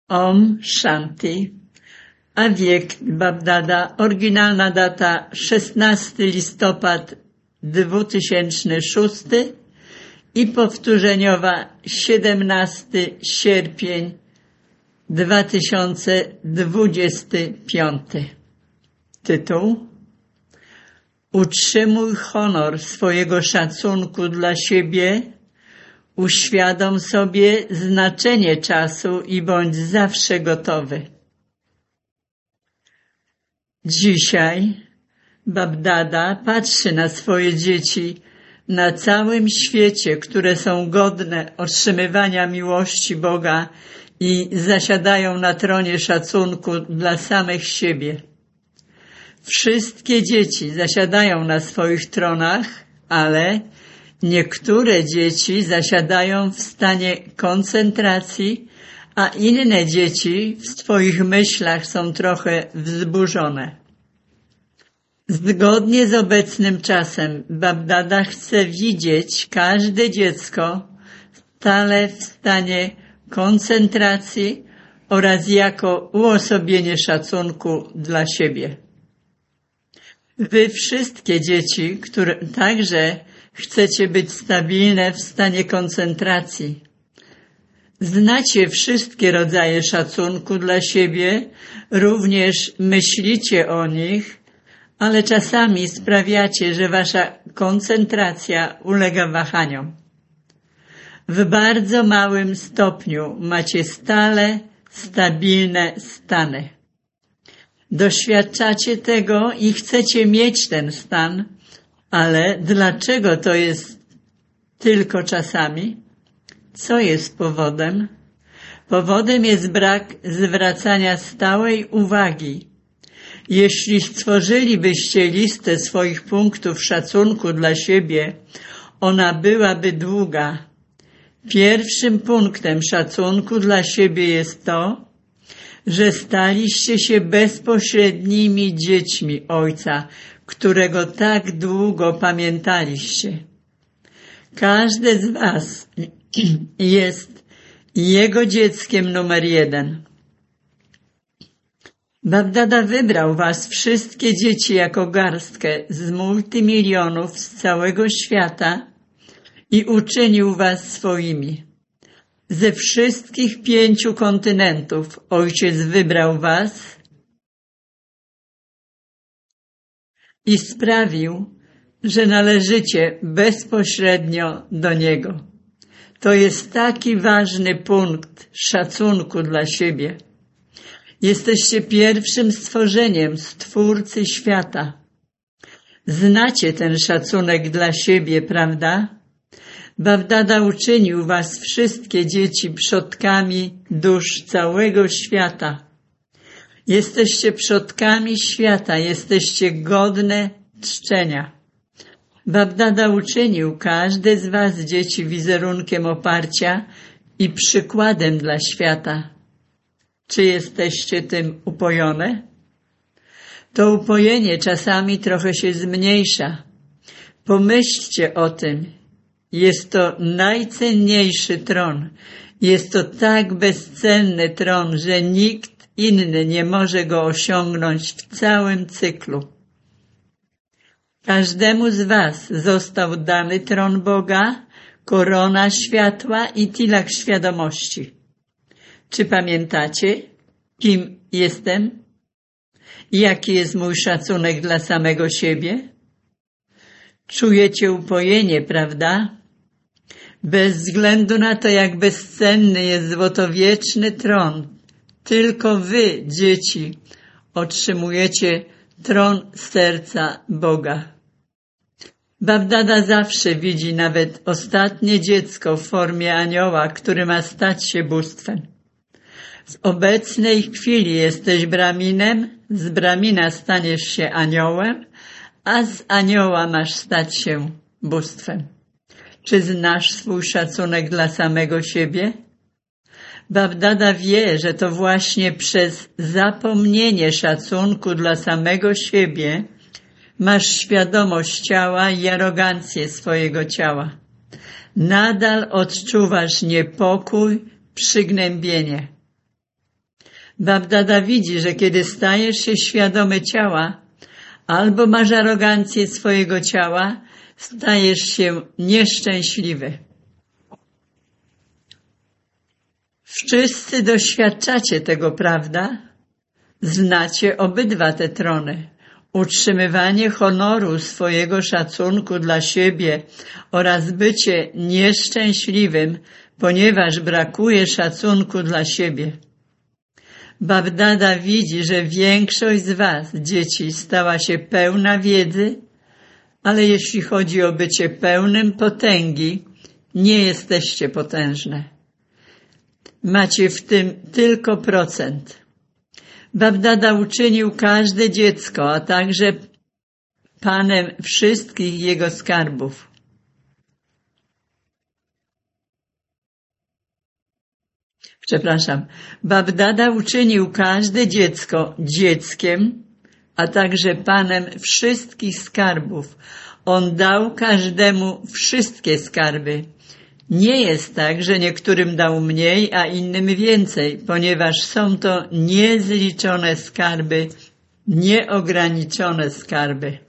Om Shanti. A wiek Babdada, oryginalna data 16 listopad 2006 i powtórzeniowa 17 sierpień 2025. Tytuł: Utrzymuj honor swojego szacunku dla siebie, uświadom sobie znaczenie czasu i bądź zawsze gotowy. Dzisiaj Babdada patrzy na swoje dzieci na całym świecie, które są godne otrzymywania miłości Boga i zasiadają na tronie szacunku dla samych siebie. Wszystkie dzieci zasiadają na swoich tronach, ale niektóre dzieci zasiadają w stanie koncentracji, a inne dzieci w swoich myślach są trochę wzburzone. Zgodnie z obecnym czasem Babdada chce widzieć każde dziecko stale w stanie koncentracji oraz jako uosobienie szacunku dla siebie. Wy wszystkie dzieci, które także chcecie być stabilne w stanie koncentracji. Znacie wszystkie rodzaje szacunku dla siebie, również myślicie o nich, ale czasami sprawiacie, że wasza koncentracja ulega wahaniom. W bardzo małym stopniu macie stale stabilne stany. Doświadczacie tego i chcecie mieć ten stan, ale dlaczego to jest tylko czasami? Co jest powodem? Powodem jest brak zwracania stałej uwagi. Jeśli stworzylibyście listę swoich punktów szacunku dla siebie, ona byłaby długa. Pierwszym punktem szacunku dla siebie jest to, że staliście się bezpośrednimi dziećmi Ojca, którego tak długo pamiętaliście. Każde z was jest Jego dzieckiem numer 1. Babdada wybrał was wszystkie dzieci jako garstkę z multimilionów z całego świata i uczynił was swoimi. Ze wszystkich 5 kontynentów Ojciec wybrał was i sprawił, że należycie bezpośrednio do Niego. To jest taki ważny punkt szacunku dla siebie. Jesteście pierwszym stworzeniem Stwórcy świata. Znacie ten szacunek dla siebie, prawda? Babdada uczynił was wszystkie dzieci przodkami dusz całego świata. Jesteście przodkami świata, jesteście godne czczenia. Babdada uczynił każde z was dzieci wizerunkiem oparcia i przykładem dla świata. Czy jesteście tym upojone? To upojenie czasami trochę się zmniejsza. Pomyślcie o tym. Jest to najcenniejszy tron. Jest to tak bezcenny tron, że nikt inny nie może go osiągnąć w całym cyklu. Każdemu z was został dany tron Boga, korona światła i tilak świadomości. Czy pamiętacie, kim jestem? Jaki jest mój szacunek dla samego siebie? Czujecie upojenie, prawda? Bez względu na to, jak bezcenny jest złotowieczny tron, tylko wy, dzieci, otrzymujecie tron serca Boga. Babdada zawsze widzi nawet ostatnie dziecko w formie anioła, który ma stać się bóstwem. W obecnej chwili jesteś braminem, z bramina staniesz się aniołem, a z anioła masz stać się bóstwem. Czy znasz swój szacunek dla samego siebie? Babdada wie, że to właśnie przez zapomnienie szacunku dla samego siebie masz świadomość ciała i arogancję swojego ciała. Nadal odczuwasz niepokój, przygnębienie. Babdada widzi, że kiedy stajesz się świadomy ciała, albo masz arogancję swojego ciała, stajesz się nieszczęśliwy. Wszyscy doświadczacie tego, prawda? Znacie obydwa te trony. Utrzymywanie honoru, swojego szacunku dla siebie oraz bycie nieszczęśliwym, ponieważ brakuje szacunku dla siebie. Babdada widzi, że większość z was, dzieci, stała się pełna wiedzy, ale jeśli chodzi o bycie pełnym potęgi, nie jesteście potężne. Macie w tym tylko procent. Babdada uczynił każde dziecko, a także panem wszystkich jego skarbów. Babdada uczynił każde dziecko dzieckiem, a także panem wszystkich skarbów. On dał każdemu wszystkie skarby. Nie jest tak, że niektórym dał mniej, a innym więcej, ponieważ są to niezliczone skarby, nieograniczone skarby.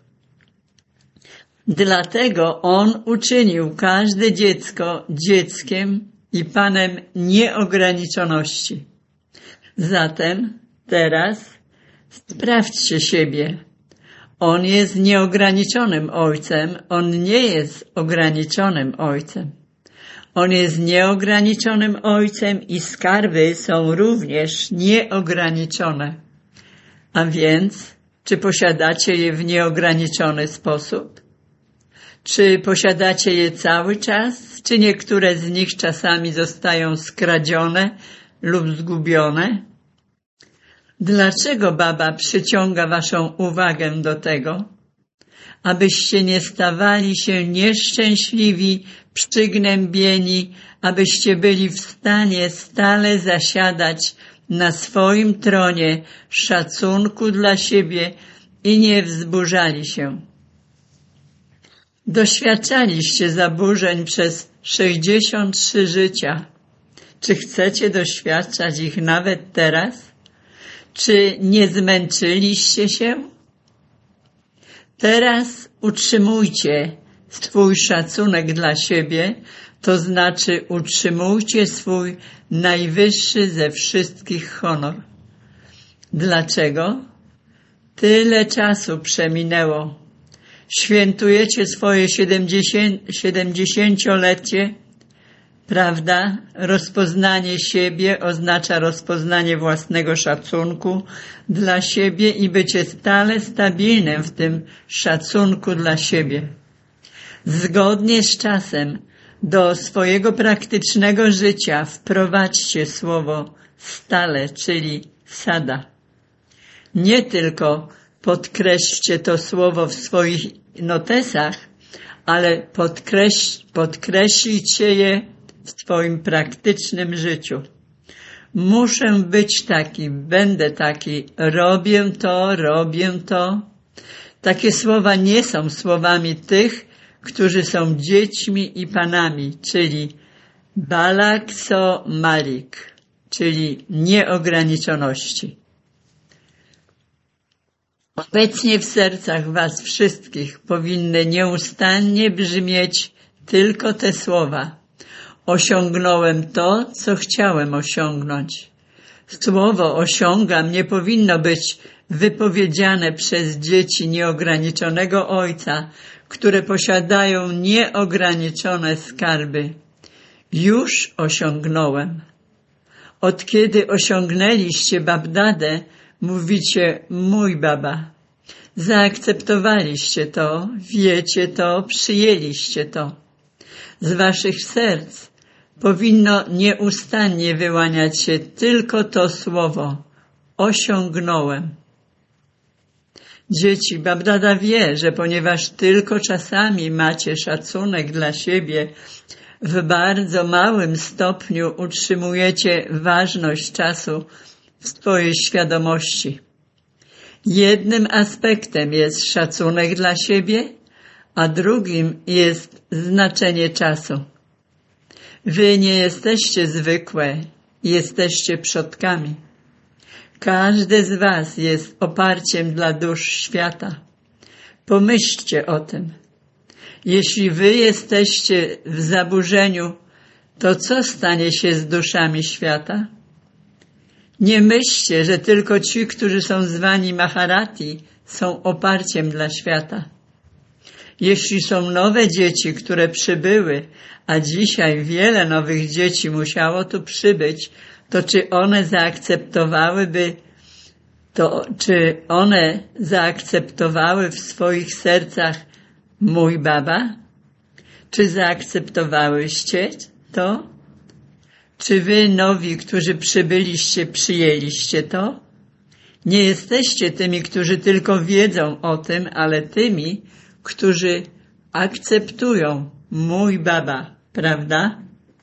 Dlatego On uczynił każde dziecko dzieckiem i Panem nieograniczoności. Zatem teraz sprawdźcie siebie. On jest nieograniczonym Ojcem, On nie jest ograniczonym Ojcem. On jest nieograniczonym Ojcem i skarby są również nieograniczone. A więc, czy posiadacie je w nieograniczony sposób? Czy posiadacie je cały czas, czy niektóre z nich czasami zostają skradzione lub zgubione? Dlaczego Baba przyciąga waszą uwagę do tego? Abyście nie stawali się nieszczęśliwi, przygnębieni, abyście byli w stanie stale zasiadać na swoim tronie szacunku dla siebie i nie wzburzali się. Doświadczaliście zaburzeń przez 63 życia. Czy chcecie doświadczać ich nawet teraz? Czy nie zmęczyliście się? Teraz utrzymujcie swój szacunek dla siebie, to znaczy utrzymujcie swój najwyższy ze wszystkich honor. Dlaczego? Tyle czasu przeminęło. Świętujecie swoje 70-lecie, prawda? Rozpoznanie siebie oznacza rozpoznanie własnego szacunku dla siebie i bycie stale stabilnym w tym szacunku dla siebie. Zgodnie z czasem do swojego praktycznego życia wprowadźcie słowo stale, czyli sada. Nie tylko podkreślcie to słowo w swoich notesach, ale podkreślijcie je w swoim praktycznym życiu. Muszę być taki, będę taki, robię to. Takie słowa nie są słowami tych, którzy są dziećmi i panami, czyli balakso malik, czyli nieograniczoności. Obecnie w sercach was wszystkich powinny nieustannie brzmieć tylko te słowa. Osiągnąłem to, co chciałem osiągnąć. Słowo osiągam nie powinno być wypowiedziane przez dzieci nieograniczonego Ojca, które posiadają nieograniczone skarby. Już osiągnąłem. Od kiedy osiągnęliście Babdadę, mówicie mój Baba. Zaakceptowaliście to, wiecie to, przyjęliście to. Z waszych serc powinno nieustannie wyłaniać się tylko to słowo. Osiągnąłem. Dzieci, Babdada wie, że ponieważ tylko czasami macie szacunek dla siebie, w bardzo małym stopniu utrzymujecie ważność czasu w swojej świadomości. Jednym aspektem jest szacunek dla siebie, a drugim jest znaczenie czasu. Wy nie jesteście zwykłe, jesteście przodkami. Każdy z was jest oparciem dla dusz świata. Pomyślcie o tym. Jeśli wy jesteście w zaburzeniu, to co stanie się z duszami świata? Nie myślcie, że tylko ci, którzy są zwani Maharati, są oparciem dla świata. Jeśli są nowe dzieci, które przybyły, a dzisiaj wiele nowych dzieci musiało tu przybyć, to czy one zaakceptowały w swoich sercach mój Baba? Czy zaakceptowałyście to? Czy wy nowi, którzy przybyliście, przyjęliście to? Nie jesteście tymi, którzy tylko wiedzą o tym, ale tymi, którzy akceptują mój Baba, prawda?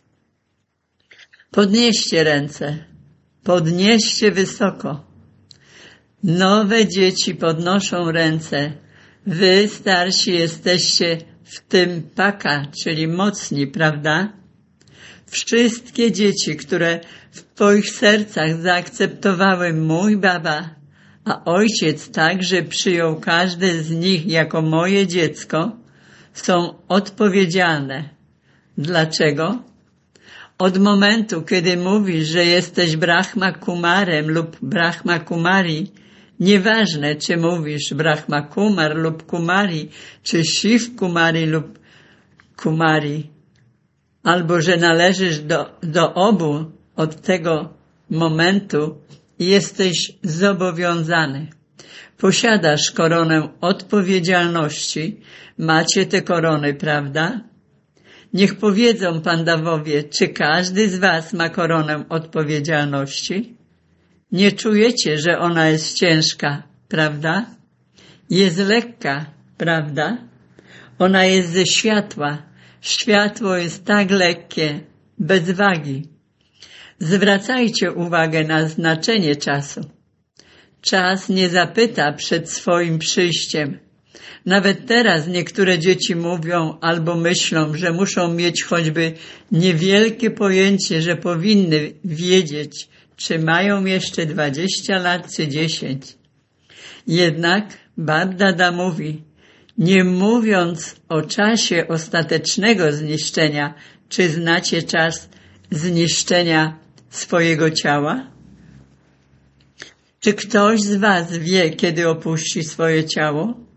Podnieście ręce, podnieście wysoko. Nowe dzieci podnoszą ręce. Wy, starsi, jesteście w tym paka, czyli mocni, prawda? Wszystkie dzieci, które w twoich sercach zaakceptowały mój Baba, a Ojciec także przyjął każde z nich jako moje dziecko, są odpowiedzialne. Dlaczego? Od momentu, kiedy mówisz, że jesteś Brahma Kumarem lub Brahma Kumari, nieważne, czy mówisz Brahma Kumar lub Kumari, czy Shiv Kumari lub Kumari, albo że należysz do obu od tego momentu, jesteś zobowiązany. Posiadasz koronę odpowiedzialności. Macie te korony, prawda? Niech powiedzą Pandawowie, czy każdy z was ma koronę odpowiedzialności? Nie czujecie, że ona jest ciężka, prawda? Jest lekka, prawda? Ona jest ze światła. Światło jest tak lekkie, bez wagi. Zwracajcie uwagę na znaczenie czasu. Czas nie zapyta przed swoim przyjściem. Nawet teraz niektóre dzieci mówią albo myślą, że muszą mieć choćby niewielkie pojęcie, że powinny wiedzieć, czy mają jeszcze 20 lat czy 10. Jednak Bab Dada mówi, nie mówiąc o czasie ostatecznego zniszczenia, czy znacie czas zniszczenia swojego ciała? Czy ktoś z was wie, kiedy opuści swoje ciało?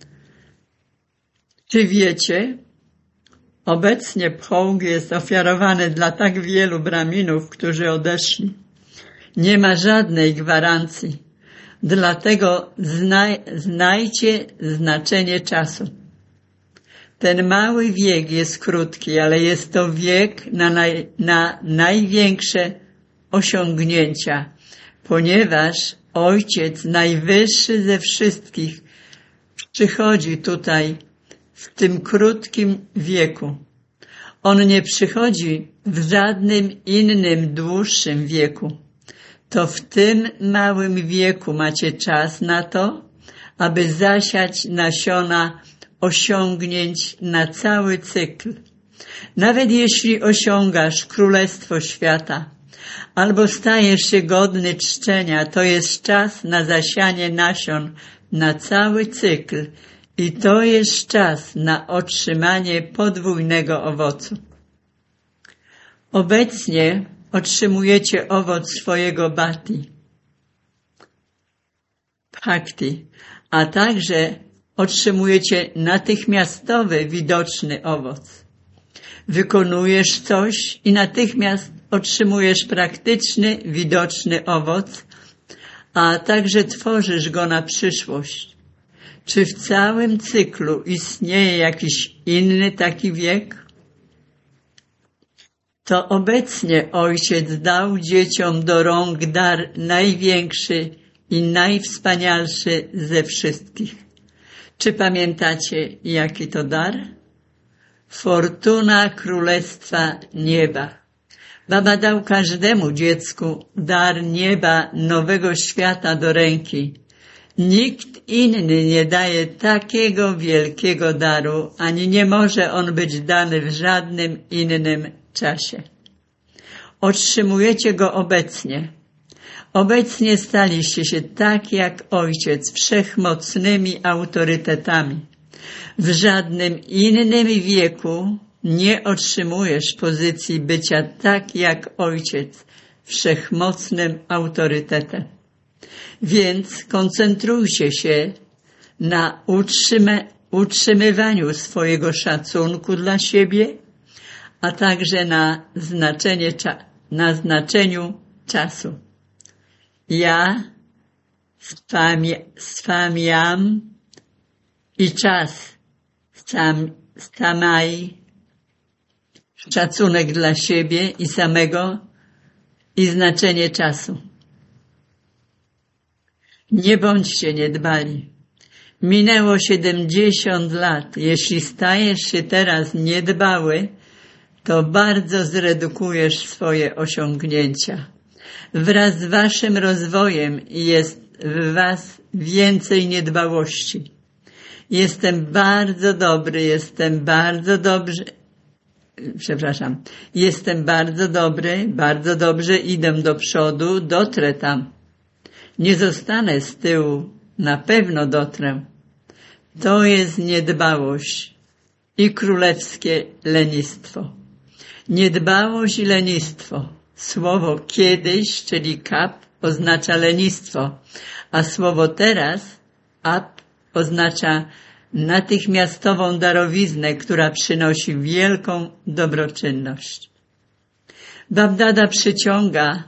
Czy wiecie? Obecnie pchołg jest ofiarowany dla tak wielu braminów, którzy odeszli. Nie ma żadnej gwarancji. Dlatego znajcie znaczenie czasu. Ten mały wiek jest krótki, ale jest to wiek na największe osiągnięcia, ponieważ Ojciec Najwyższy ze wszystkich przychodzi tutaj w tym krótkim wieku. On nie przychodzi w żadnym innym, dłuższym wieku. To w tym małym wieku macie czas na to, aby zasiać nasiona osiągnięć na cały cykl. Nawet jeśli osiągasz Królestwo Świata albo stajesz się godny czczenia, to jest czas na zasianie nasion na cały cykl i to jest czas na otrzymanie podwójnego owocu. Obecnie otrzymujecie owoc swojego bhakti, a także otrzymujecie natychmiastowy, widoczny owoc. Wykonujesz coś i natychmiast otrzymujesz praktyczny, widoczny owoc, a także tworzysz go na przyszłość. Czy w całym cyklu istnieje jakiś inny taki wiek? To obecnie Ojciec dał dzieciom do rąk dar największy i najwspanialszy ze wszystkich. Czy pamiętacie, jaki to dar? Fortuna Królestwa Nieba. Baba dał każdemu dziecku dar nieba, nowego świata do ręki. Nikt inny nie daje takiego wielkiego daru, ani nie może on być dany w żadnym innym czasie. Otrzymujecie go obecnie. Obecnie staliście się tak jak Ojciec wszechmocnymi autorytetami. W żadnym innym wieku nie otrzymujesz pozycji bycia tak jak Ojciec wszechmocnym autorytetem. Więc koncentrujcie się na utrzymywaniu swojego szacunku dla siebie, a także na znaczeniu czasu. Ja spamiam i czas samaj, szacunek dla siebie i samego i znaczenie czasu. Nie bądźcie niedbali. Minęło 70 lat. Jeśli stajesz się teraz niedbały, to bardzo zredukujesz swoje osiągnięcia. Wraz z waszym rozwojem jest w was więcej niedbałości. Jestem bardzo dobrze idę do przodu, dotrę tam. Nie zostanę z tyłu, na pewno dotrę. To jest niedbałość i królewskie lenistwo. Niedbałość i lenistwo. Słowo kiedyś, czyli kap, oznacza lenistwo, a słowo teraz, ap, oznacza natychmiastową darowiznę, która przynosi wielką dobroczynność. Bab-dada przyciąga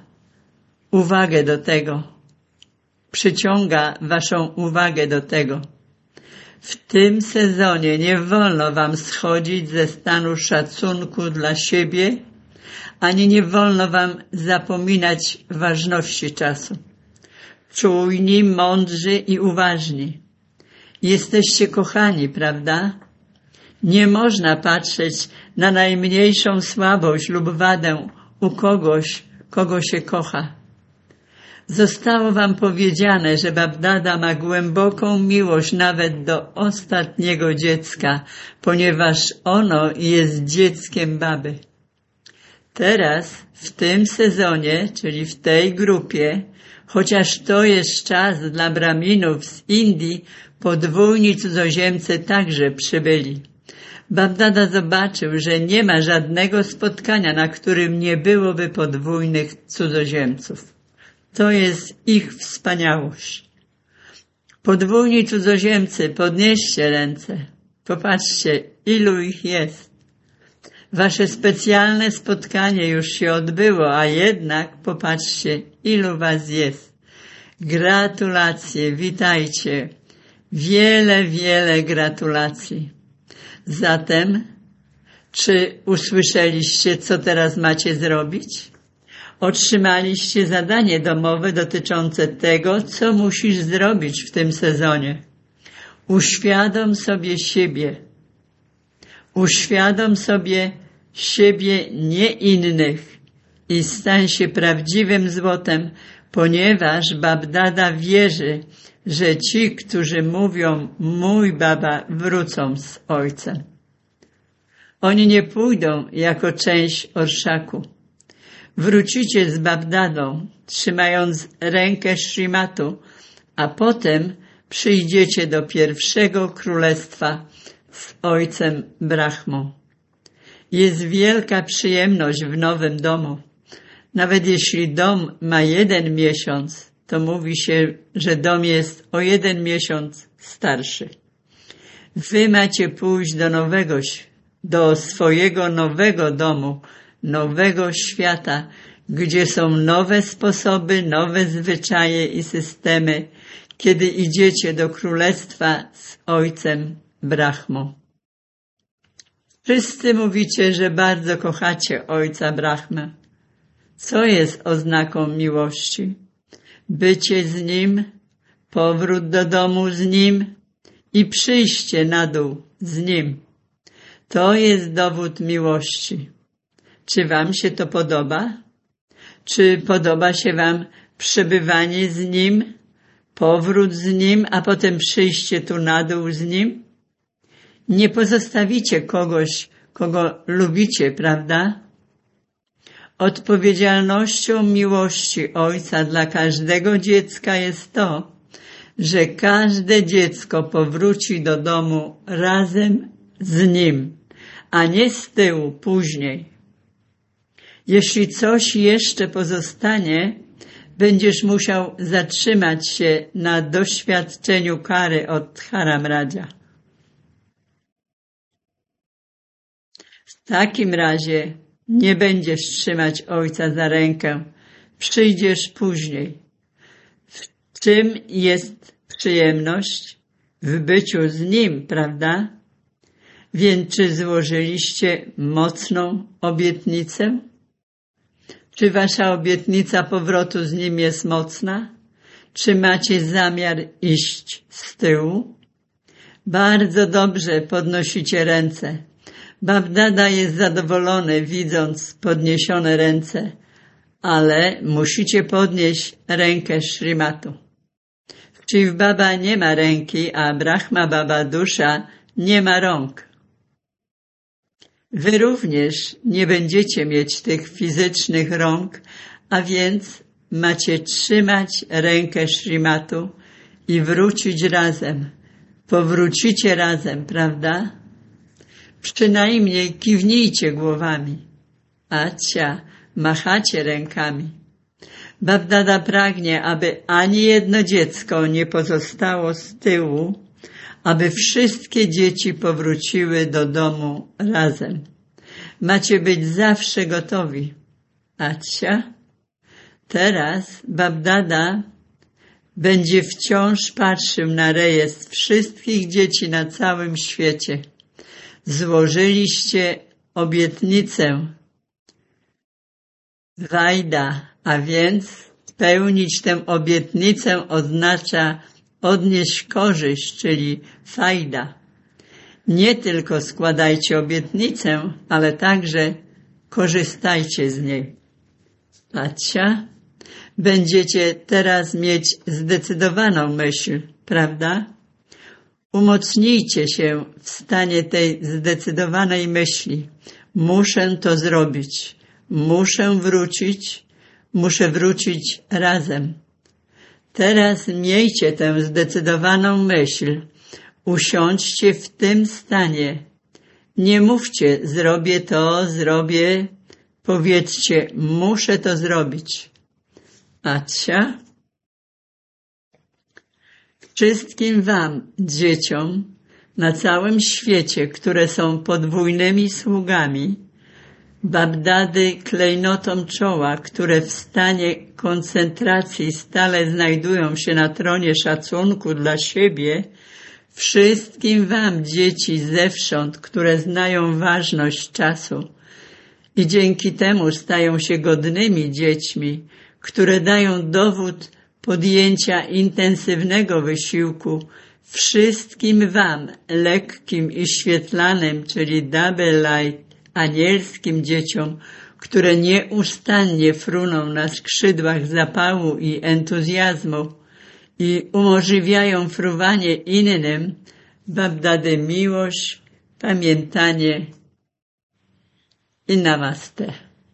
waszą uwagę do tego. W tym sezonie nie wolno wam schodzić ze stanu szacunku dla siebie, ani nie wolno wam zapominać ważności czasu. Czujni, mądrzy i uważni. Jesteście kochani, prawda? Nie można patrzeć na najmniejszą słabość lub wadę u kogoś, kogo się kocha. Zostało wam powiedziane, że Bab-dada ma głęboką miłość nawet do ostatniego dziecka, ponieważ ono jest dzieckiem baby. Teraz, w tym sezonie, czyli w tej grupie, chociaż to jest czas dla braminów z Indii, podwójni cudzoziemcy także przybyli. Bab-dada zobaczył, że nie ma żadnego spotkania, na którym nie byłoby podwójnych cudzoziemców. To jest ich wspaniałość. Podwójni cudzoziemcy, podnieście ręce. Popatrzcie, ilu ich jest. Wasze specjalne spotkanie już się odbyło, a jednak popatrzcie, ilu was jest. Gratulacje, witajcie. Wiele gratulacji. Zatem, czy usłyszeliście, co teraz macie zrobić? Otrzymaliście zadanie domowe dotyczące tego, co musisz zrobić w tym sezonie. Uświadom sobie siebie, nie innych i stań się prawdziwym złotem, ponieważ Bab-dada wierzy, że ci, którzy mówią mój baba, wrócą z ojcem. Oni nie pójdą jako część orszaku. Wrócicie z Bab-dadą, trzymając rękę Śrimatu, a potem przyjdziecie do pierwszego królestwa z ojcem Brahmą. Jest wielka przyjemność w nowym domu. Nawet jeśli dom ma 1 miesiąc, to mówi się, że dom jest o 1 miesiąc starszy. Wy macie pójść do swojego nowego domu, nowego świata, gdzie są nowe sposoby, nowe zwyczaje i systemy, kiedy idziecie do królestwa z ojcem Brahmą. Wszyscy mówicie, że bardzo kochacie ojca Brahmę. Co jest oznaką miłości? Bycie z nim, powrót do domu z nim i przyjście na dół z nim. To jest dowód miłości. Czy wam się to podoba? Czy podoba się wam przebywanie z nim, powrót z nim, a potem przyjście tu na dół z nim? Nie pozostawicie kogoś, kogo lubicie, prawda? Odpowiedzialnością miłości Ojca dla każdego dziecka jest to, że każde dziecko powróci do domu razem z nim, a nie z tyłu później. Jeśli coś jeszcze pozostanie, będziesz musiał zatrzymać się na doświadczeniu kary od Dharamraja. W takim razie nie będziesz trzymać ojca za rękę, przyjdziesz później. W czym jest przyjemność? W byciu z nim, prawda? Więc czy złożyliście mocną obietnicę? Czy wasza obietnica powrotu z nim jest mocna? Czy macie zamiar iść z tyłu? Bardzo dobrze podnosicie ręce. Babdada jest zadowolony, widząc podniesione ręce, ale musicie podnieść rękę Śrimatu. W Shiv Baba nie ma ręki, a Brahma Baba dusza nie ma rąk. Wy również nie będziecie mieć tych fizycznych rąk, a więc macie trzymać rękę Śrimatu i wrócić razem. Powrócicie razem, prawda? Przynajmniej kiwnijcie głowami. Acia, machacie rękami. Babdada pragnie, aby ani jedno dziecko nie pozostało z tyłu, aby wszystkie dzieci powróciły do domu razem. Macie być zawsze gotowi. Acia, teraz Babdada będzie wciąż patrzył na rejestr wszystkich dzieci na całym świecie. Złożyliście obietnicę Wajda, a więc spełnić tę obietnicę oznacza odnieść korzyść, czyli fajda. Nie tylko składajcie obietnicę, ale także korzystajcie z niej. Patrzcie, będziecie teraz mieć zdecydowaną myśl, prawda? Umocnijcie się w stanie tej zdecydowanej myśli. Muszę to zrobić. Muszę wrócić razem. Teraz miejcie tę zdecydowaną myśl. Usiądźcie w tym stanie. Nie mówcie, zrobię to, zrobię. Powiedzcie, muszę to zrobić. Acia. Wszystkim wam, dzieciom, na całym świecie, które są podwójnymi sługami, Babdady klejnotom czoła, które w stanie koncentracji stale znajdują się na tronie szacunku dla siebie, wszystkim wam, dzieci zewsząd, które znają ważność czasu i dzięki temu stają się godnymi dziećmi, które dają dowód podjęcia intensywnego wysiłku, wszystkim wam, lekkim i świetlanym, czyli double light, anielskim dzieciom, które nieustannie fruną na skrzydłach zapału i entuzjazmu i umożliwiają fruwanie innym, Babdady miłość, pamiętanie i namaste.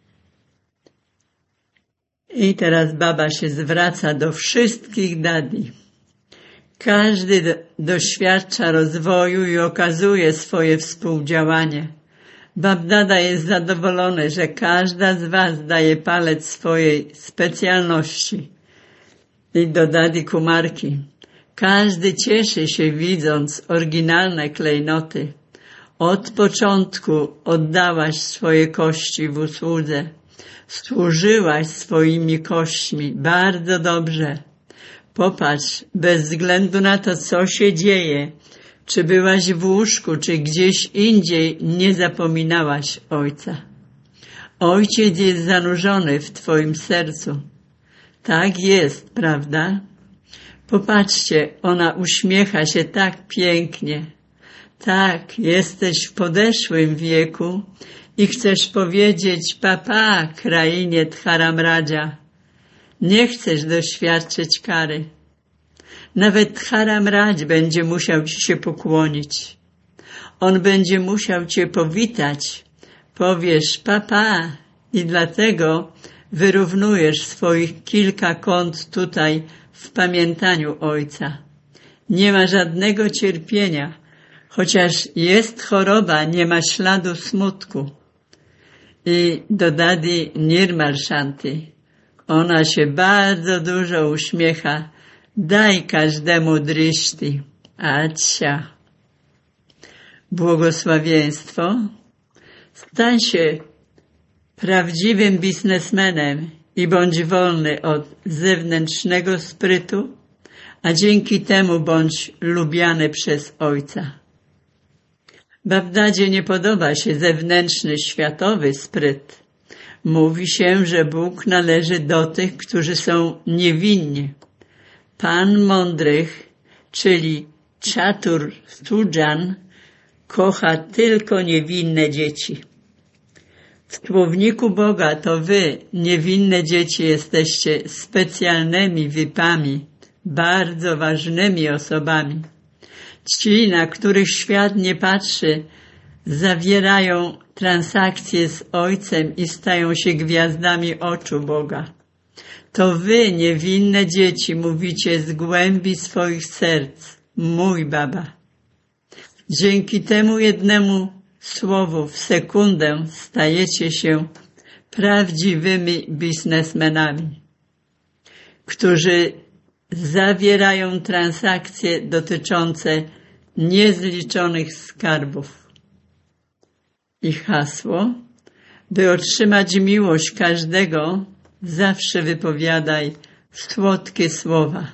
I teraz Baba się zwraca do wszystkich dadi. Każdy doświadcza rozwoju i okazuje swoje współdziałanie. Babdada jest zadowolony, że każda z was daje palec swojej specjalności. I do dadi Kumarki. Każdy cieszy się widząc oryginalne klejnoty. Od początku oddałaś swoje kości w usłudze. Służyłaś swoimi kośćmi. Bardzo dobrze. Popatrz, bez względu na to, co się dzieje, czy byłaś w łóżku, czy gdzieś indziej, nie zapominałaś Ojca. Ojciec jest zanurzony w twoim sercu. Tak jest, prawda? Popatrzcie, ona uśmiecha się tak pięknie. Tak, jesteś w podeszłym wieku i chcesz powiedzieć papa krainie Dharamraja. Nie chcesz doświadczyć kary. Nawet Dharamraj będzie musiał ci się pokłonić. On będzie musiał cię powitać. Powiesz, papa, i dlatego wyrównujesz swoich kilka kąt tutaj w pamiętaniu Ojca. Nie ma żadnego cierpienia, chociaż jest choroba, nie ma śladu smutku. I dodali Nirmal Shanti. Ona się bardzo dużo uśmiecha. Daj każdemu drishti. Acia. Błogosławieństwo. Stań się prawdziwym biznesmenem i bądź wolny od zewnętrznego sprytu, a dzięki temu bądź lubiany przez Ojca. Babdadzie nie podoba się zewnętrzny, światowy spryt. Mówi się, że Bóg należy do tych, którzy są niewinni. Pan mądrych, czyli Chatur Sujan, kocha tylko niewinne dzieci. W słowniku Boga to wy, niewinne dzieci, jesteście specjalnymi VIP-ami, bardzo ważnymi osobami. Ci, na których świat nie patrzy, zawierają transakcje z Ojcem i stają się gwiazdami oczu Boga. To wy, niewinne dzieci, mówicie z głębi swoich serc, mój Baba. Dzięki temu jednemu słowu w sekundę stajecie się prawdziwymi biznesmenami, którzy zawierają transakcje dotyczące niezliczonych skarbów. I hasło: by otrzymać miłość każdego, zawsze wypowiadaj słodkie słowa.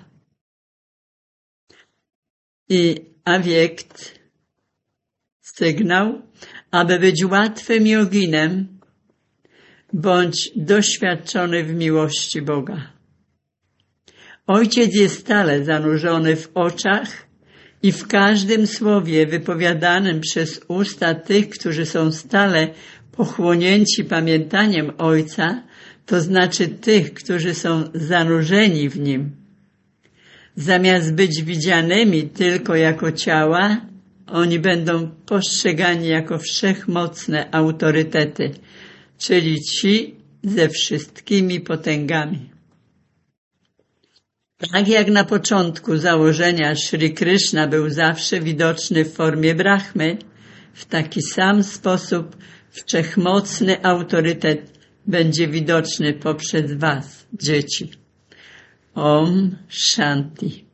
I awiekt, sygnał, aby być łatwym joginem, bądź doświadczony w miłości Boga. Ojciec jest stale zanurzony w oczach i w każdym słowie wypowiadanym przez usta tych, którzy są stale pochłonięci pamiętaniem Ojca, to znaczy tych, którzy są zanurzeni w Nim. Zamiast być widzianymi tylko jako ciała, oni będą postrzegani jako wszechmocne autorytety, czyli ci ze wszystkimi potęgami. Tak jak na początku założenia Shri Krishna był zawsze widoczny w formie Brahmy, w taki sam sposób wszechmocny autorytet będzie widoczny poprzez was, dzieci. Om Shanti.